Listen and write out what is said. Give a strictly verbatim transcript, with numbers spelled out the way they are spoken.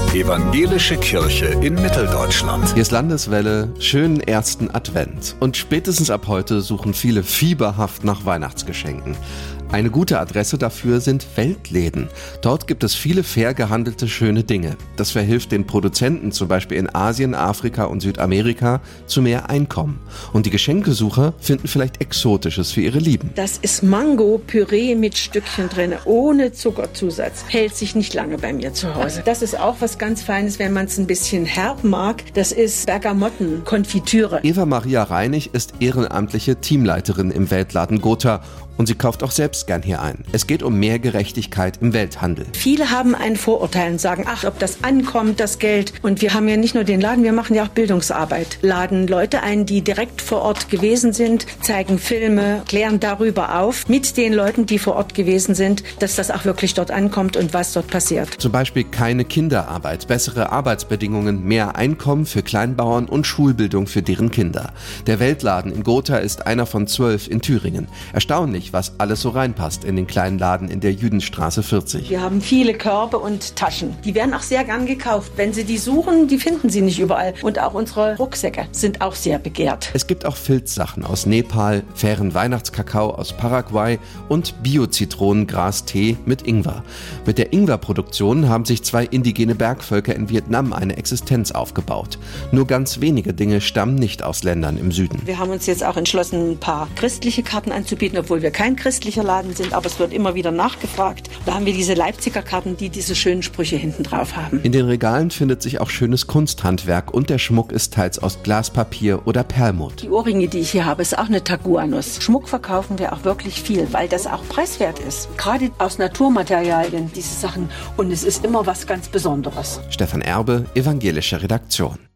Evangelische Kirche in Mitteldeutschland. Hier ist Landeswelle, schönen ersten Advent. Und spätestens ab heute suchen viele fieberhaft nach Weihnachtsgeschenken. Eine gute Adresse dafür sind Weltläden. Dort gibt es viele fair gehandelte schöne Dinge. Das verhilft den Produzenten zum Beispiel in Asien, Afrika und Südamerika zu mehr Einkommen. Und die Geschenkesucher finden vielleicht Exotisches für ihre Lieben. Das ist Mango-Püree mit Stückchen drin, ohne Zuckerzusatz. Hält sich nicht lange bei mir zu Hause. Das ist auch was ganz Feines, wenn man es ein bisschen herb mag. Das ist Bergamotten-Konfitüre. Eva Maria Reinig ist ehrenamtliche Teamleiterin im Weltladen Gotha. Und sie kauft auch selbst gern hier ein. Es geht um mehr Gerechtigkeit im Welthandel. Viele haben ein Vorurteil und sagen, ach, ob das ankommt, das Geld. Und wir haben ja nicht nur den Laden, wir machen ja auch Bildungsarbeit. Laden Leute ein, die direkt vor Ort gewesen sind, zeigen Filme, klären darüber auf, mit den Leuten, die vor Ort gewesen sind, dass das auch wirklich dort ankommt und was dort passiert. Zum Beispiel keine Kinderarbeit, bessere Arbeitsbedingungen, mehr Einkommen für Kleinbauern und Schulbildung für deren Kinder. Der Weltladen in Gotha ist einer von zwölf in Thüringen. Erstaunlich, was alles so reinpasst in den kleinen Laden in der Jüdenstraße vierzig. Wir haben viele Körbe und Taschen. Die werden auch sehr gern gekauft. Wenn Sie die suchen, die finden Sie nicht überall. Und auch unsere Rucksäcke sind auch sehr begehrt. Es gibt auch Filzsachen aus Nepal, fairen Weihnachtskakao aus Paraguay und Bio-Zitronengras-Tee mit Ingwer. Mit der Ingwerproduktion haben sich zwei indigene Bergvölker in Vietnam eine Existenz aufgebaut. Nur ganz wenige Dinge stammen nicht aus Ländern im Süden. Wir haben uns jetzt auch entschlossen, ein paar christliche Karten anzubieten, obwohl wir kein christlicher Laden sind, aber es wird immer wieder nachgefragt. Da haben wir diese Leipziger Karten, die diese schönen Sprüche hinten drauf haben. In den Regalen findet sich auch schönes Kunsthandwerk und der Schmuck ist teils aus Glaspapier oder Perlmutt. Die Ohrringe, die ich hier habe, ist auch eine Taguanuss. Schmuck verkaufen wir auch wirklich viel, weil das auch preiswert ist. Gerade aus Naturmaterialien, diese Sachen. Und es ist immer was ganz Besonderes. Stefan Erbe, Evangelische Redaktion.